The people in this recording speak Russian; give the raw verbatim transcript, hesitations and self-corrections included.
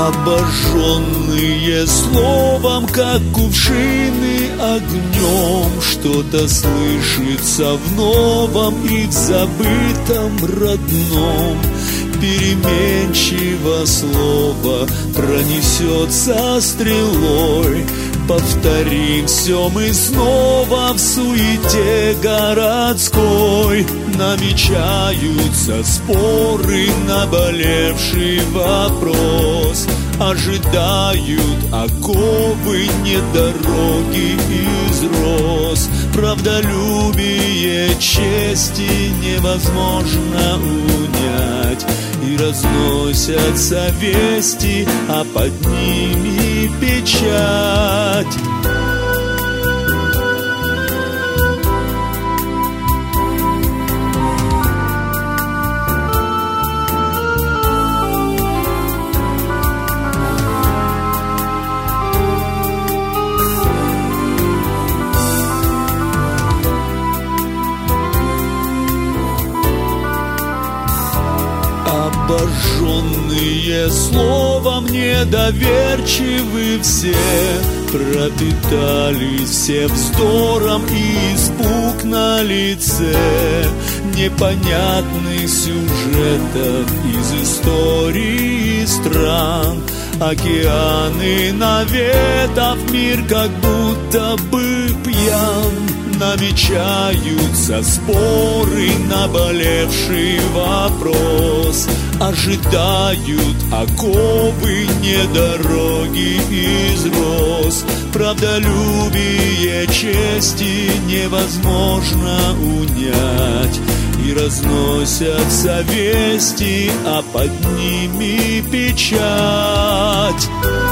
Обожженные словом, как кувшины огнем, что-то слышится в новом и в забытом родном. Переменчиво слово пронесется стрелой. Повторим все мы снова в суете городской. Намечаются споры, наболевший вопрос. Ожидают оковы, не дороги из роз. Правдолюбие чести невозможно унять. И разносятся вести, а под ними печать. Обожженные словом недоверчивы все, пропитались все вздором и испуг на лице непонятных сюжетов из истории стран. Океаны наветов, мир как будто бы пьян. Намечаются споры, наболевший вопрос. Ожидают оковы, не дороги из роз. Правдолюбие чести невозможно унять. И разносятся вести, а под ними печать.